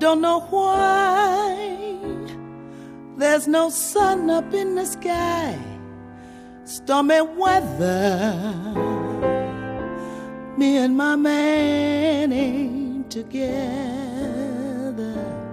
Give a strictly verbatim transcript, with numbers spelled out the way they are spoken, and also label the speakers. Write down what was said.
Speaker 1: don't know why there's no sun up in the sky. Stormy weather, me and my man ain't together.